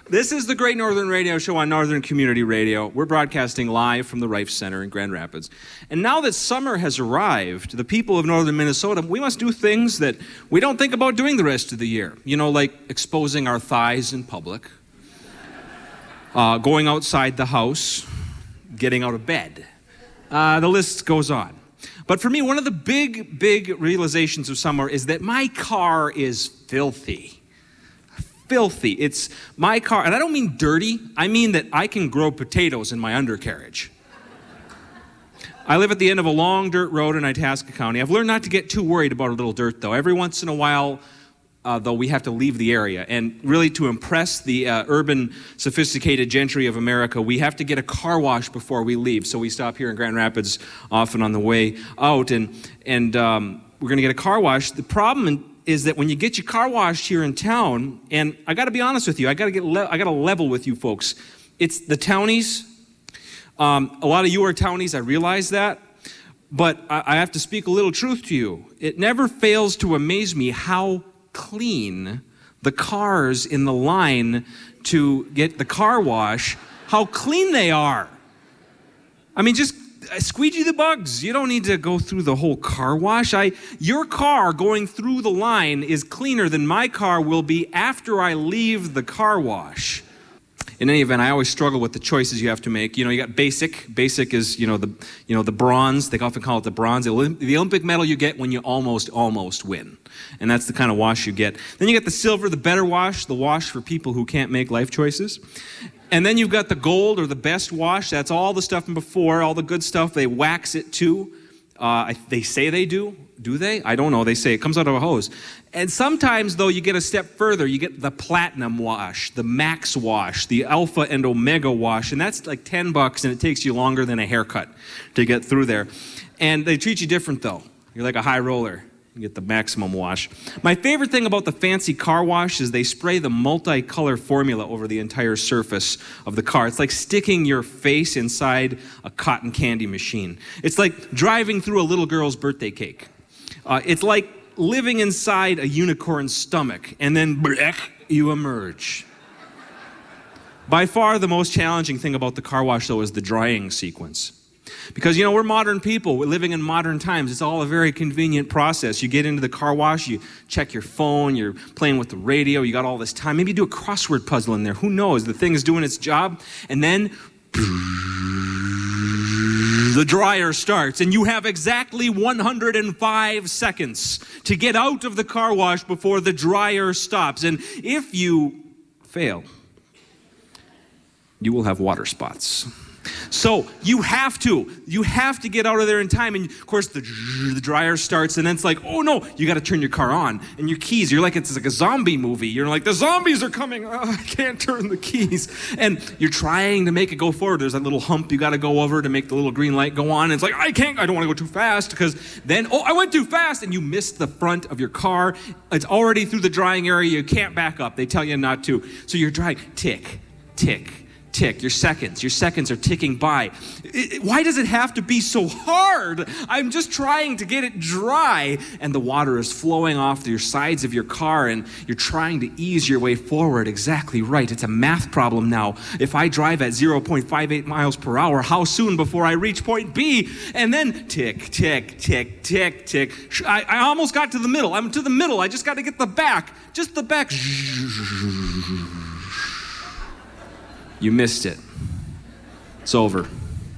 This is the Great Northern Radio Show on Northern Community Radio. We're broadcasting live from the Rife Center in Grand Rapids. And now that summer has arrived, the people of northern Minnesota, we must do things that we don't think about doing the rest of the year. You know, like exposing our thighs in public, going outside the house, getting out of bed. The list goes on. But for me, one of the big realizations of summer is that my car is filthy. Filthy. It's my car, and I don't mean dirty, I mean that I can grow potatoes in my undercarriage. I live at the end of a long dirt road in Itasca County. I've learned not to get too worried about a little dirt, though. Every once in a while, though, we have to leave the area. And really, to impress the urban, sophisticated gentry of America, we have to get a car wash before we leave. So we stop here in Grand Rapids often on the way out, and we're going to get a car wash. The problem is that when you get your car washed here in town, and I got to be honest with you, I got to level with you folks. It's the townies. A lot of you are townies, I realize that, but I have to speak a little truth to you. It never fails to amaze me how clean the cars in the line to get the car wash, how clean they are. I mean, just squeegee the bugs. You don't need to go through the whole car wash. Your car going through the line is cleaner than my car will be after I leave the car wash. In any event, I always struggle with the choices you have to make. You know, you got basic. Basic is, the bronze. They often call it the bronze. The Olympic medal you get when you almost win. And that's the kind of wash you get. Then you got the silver, the better wash, the wash for people who can't make life choices. And then you've got the gold, or the best wash. That's all the stuff from before, all the good stuff. They wax it too. They say they do. Do they? I don't know. They say it comes out of a hose. And sometimes, though, you get a step further. You get the platinum wash, the max wash, the alpha and omega wash. And that's like $10, and it takes you longer than a haircut to get through there. And they treat you different, though. You're like a high roller. You get the maximum wash. My favorite thing about the fancy car wash is they spray the multicolor formula over the entire surface of the car. It's like sticking your face inside a cotton candy machine. It's like driving through a little girl's birthday cake. It's like living inside a unicorn's stomach, and then you emerge. By far the most challenging thing about the car wash, though, is the drying sequence. Because, we're modern people. We're living in modern times. It's all a very convenient process. You get into the car wash, you check your phone, you're playing with the radio, you got all this time. Maybe you do a crossword puzzle in there. Who knows? The thing is doing its job. And then the dryer starts, and you have exactly 105 seconds to get out of the car wash before the dryer stops. And if you fail, you will have water spots. So you have to get out of there in time. And of course the dryer starts, and then it's like, oh no, you got to turn your car on. And your keys, it's like a zombie movie. You're like, the zombies are coming. Oh, I can't turn the keys. And you're trying to make it go forward. There's that little hump you got to go over to make the little green light go on. And it's like, I don't want to go too fast, because then, I went too fast, and you missed the front of your car. It's already through the drying area. You can't back up. They tell you not to. So you're drying, tick, tick, tick. Your seconds are ticking by. Why does it have to be so hard? I'm just trying to get it dry, and the water is flowing off your sides of your car, and you're trying to ease your way forward. Exactly right. It's a math problem now. If I drive at 0.58 miles per hour, how soon before I reach point B? And then tick, tick, tick, tick, tick. I almost got to the middle. I'm to the middle. I just got to get the back. Just the back. You missed it. It's over.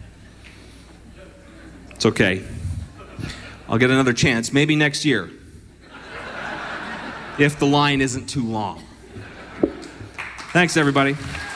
It's okay. I'll get another chance, maybe next year, if the line isn't too long. Thanks, everybody.